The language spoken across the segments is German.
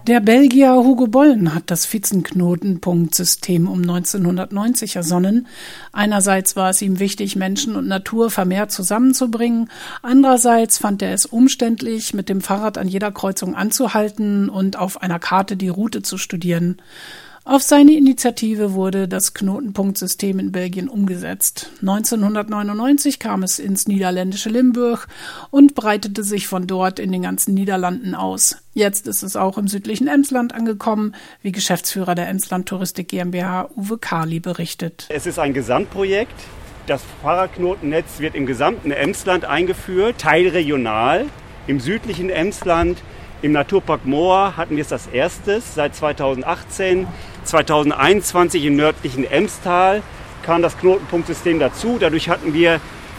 Der Belgier Hugo Bollen hat das Vierzenknotenpunktsystem um 1990 ersonnen. Einerseits war es ihm wichtig, Menschen und Natur vermehrt zusammenzubringen. Andererseits fand er es umständlich, mit dem Fahrrad an jeder Kreuzung anzuhalten und auf einer Karte die Route zu studieren. Auf seine Initiative wurde das Knotenpunktsystem in Belgien umgesetzt. 1999 kam es ins niederländische Limburg und breitete sich von dort in den ganzen Niederlanden aus. Jetzt ist es auch im südlichen Emsland angekommen, wie Geschäftsführer der Emsland Touristik GmbH Uwe Karli berichtet. Es ist ein Gesamtprojekt. Das Fahrradknotennetz wird im gesamten Emsland eingeführt, teilregional. Im südlichen Emsland, im Naturpark Moor hatten wir es als erstes seit 2018. 2021 im nördlichen Emstal kam das Knotenpunktsystem dazu. Dadurch hatten wir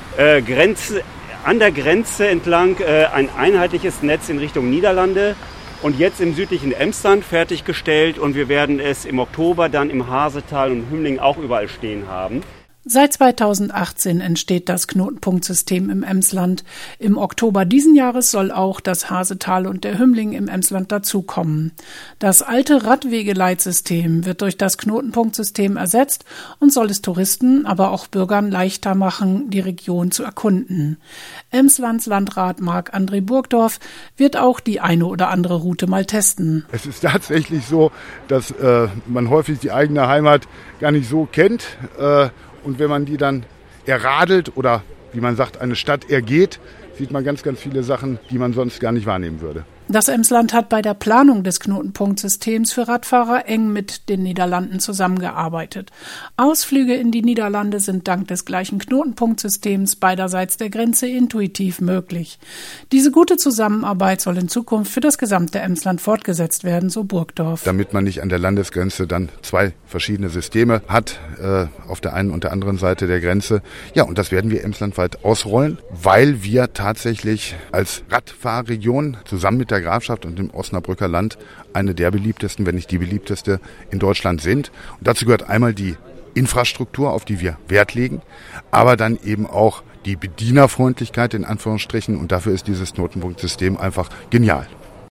an der Grenze entlang ein einheitliches Netz in Richtung Niederlande. Und jetzt im südlichen Emsland fertiggestellt. Und wir werden es im Oktober dann im Hasetal und Hümmling auch überall stehen haben. Seit 2018 entsteht das Knotenpunktsystem im Emsland. Im Oktober diesen Jahres soll auch das Hasetal und der Hümmling im Emsland dazukommen. Das alte Radwegeleitsystem wird durch das Knotenpunktsystem ersetzt und soll es Touristen, aber auch Bürgern leichter machen, die Region zu erkunden. Emslands Landrat Marc-André Burgdorf wird auch die eine oder andere Route mal testen. Es ist tatsächlich so, dass man häufig die eigene Heimat gar nicht so kennt. Und wenn man die dann erradelt oder, wie man sagt, eine Stadt ergeht, sieht man ganz, ganz viele Sachen, die man sonst gar nicht wahrnehmen würde. Das Emsland hat bei der Planung des Knotenpunktsystems für Radfahrer eng mit den Niederlanden zusammengearbeitet. Ausflüge in die Niederlande sind dank des gleichen Knotenpunktsystems beiderseits der Grenze intuitiv möglich. Diese gute Zusammenarbeit soll in Zukunft für das gesamte Emsland fortgesetzt werden, so Burgdorf. Damit man nicht an der Landesgrenze dann zwei verschiedene Systeme hat, auf der einen und der anderen Seite der Grenze. Ja, und das werden wir emslandweit ausrollen, weil wir tatsächlich als Radfahrregion zusammen mit der Grafschaft und dem Osnabrücker Land eine der beliebtesten, wenn nicht die beliebteste in Deutschland sind. Und dazu gehört einmal die Infrastruktur, auf die wir Wert legen, aber dann eben auch die Bedienerfreundlichkeit in Anführungsstrichen. Und dafür ist dieses Knotenpunktsystem einfach genial.